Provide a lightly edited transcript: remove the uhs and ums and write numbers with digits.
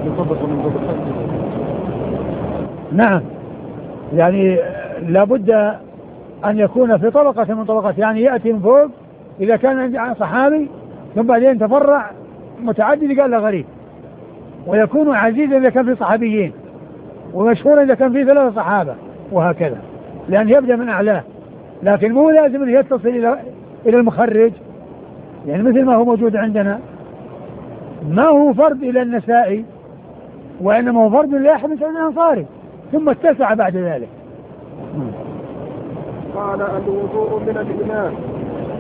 طبقة من طبقات. نعم، يعني لابد أن يكون في طبقة من طبقات، يعني يأتي من فوق إذا كان عن صحابي ثم بعدين تفرع متعدد قال له غريب، ويكون عزيزا إذا كان في صحابيين، ومشهورا إذا كان في 3 صحابة، وهكذا، لأن يبدأ من أعلاه. لكن مو لازم أن يتصل إلى المخرج، يعني مثل ما هو موجود عندنا، ما هو فرد إلى النسائي، وإنما هو فرد لأحد من الأنصاري ثم اتسع بعد ذلك. قال الوضوء من الإمام